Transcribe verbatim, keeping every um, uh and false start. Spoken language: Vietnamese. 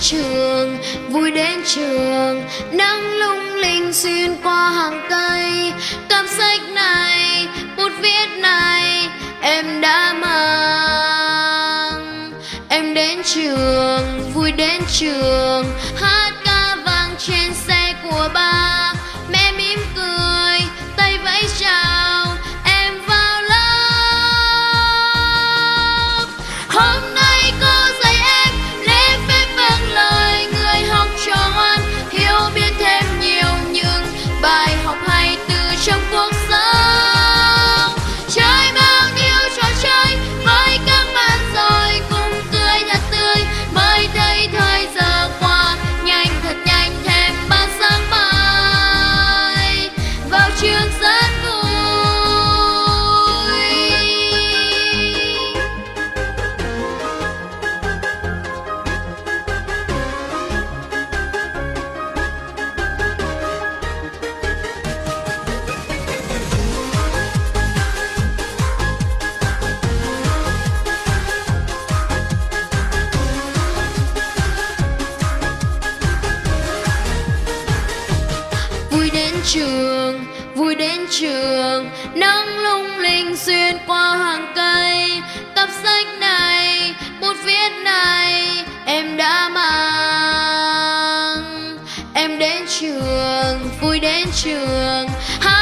trường, vui đến trường. Nắng lung linh xuyên qua hàng cây. Cặp sách này, bút viết này em đã mang. Em đến trường, vui đến trường. Hát ca vang trên xe của ba. Mẹ mỉm cười, tay vẫy chào em vào lớp. Hôm nay cô dạy em lễ phép vâng lời. Người học trò ngoan, hiểu biết thêm nhiều những bài học hay từ trong cuộc sống. Chơi bao nhiêu trò chơi với các bạn rồi cùng cười thật tươi. Mới thấy thời giờ qua nhanh thật nhanh, thêm ba sáng mai vào trường rất vui. Vui đến trường, vui đến trường. Nắng lung linh xuyên qua hàng cây. Cặp sách này, bút viết này em đã mang. Em đến trường, vui đến trường.